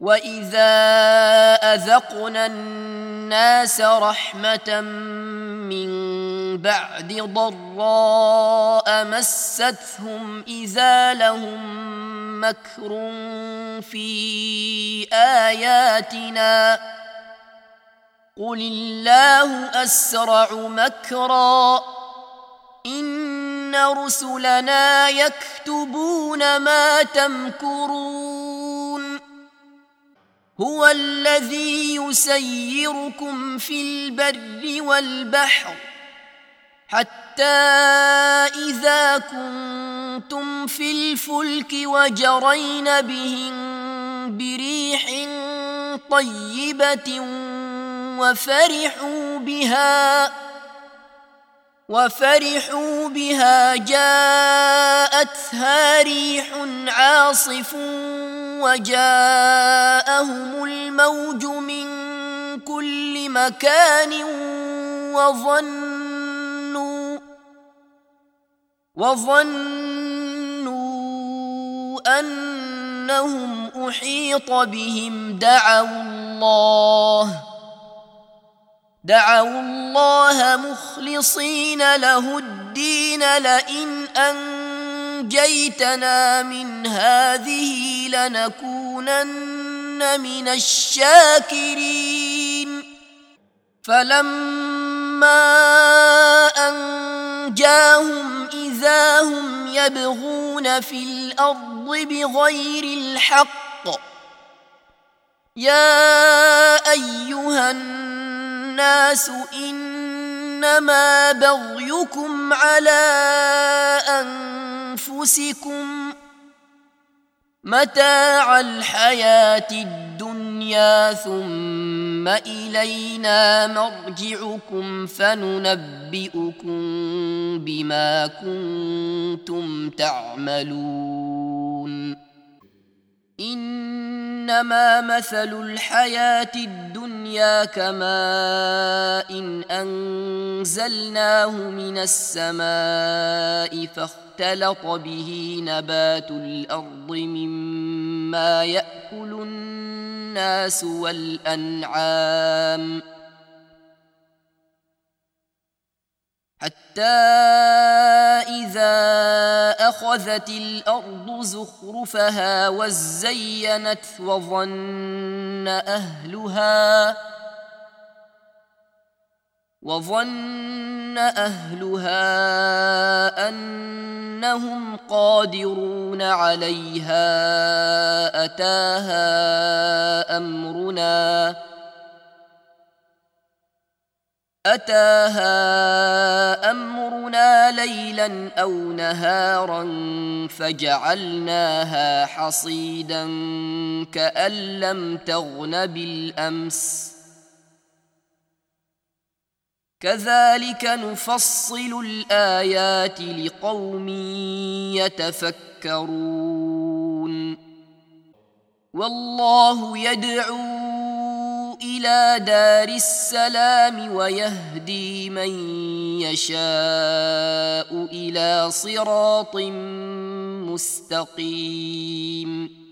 وإذا أذقنا الناس رحمة من بعد ضراء مستهم إذا لهم مكر في آياتنا قل الله أسرع مكرا إن رسلنا يكتبون ما تمكرون هو الذي يسيركم في البر والبحر حتى إذا كنتم في الفلك وجرين بهم بريح طيبة وفرحوا بها جاءتها ريح عاصف وجاءهم الموج من كل مكان وظنوا أنهم أحيط بهم دعوا الله مخلصين له الدين لئن أنجيتنا من هذه لنكونن من الشاكرين فلما أنجاهم إذا هم يبغون في الأرض بغير الحق يا أيها الناس إنما بغيكم على أنفسكم متاع الحياة الدنيا ثم إلينا مرجعكم فننبئكم بما كنتم تعملون إنما مثل الحياة الدنيا كماء إن أنزلناه من السماء فاختلط به نبات الأرض مما يأكل الناس والأنعام حتى إذا أخذت الأرض زخرفها وزينت وظن أهلها أنهم قادرون عليها أتاها أمرنا ليلا أو نهارا فجعلناها حصيدا كأن لم تغن بالأمس كذلك نفصل الآيات لقوم يتفكرون والله يدعو إلى دار السلام ويهدي من يشاء إلى صراط مستقيم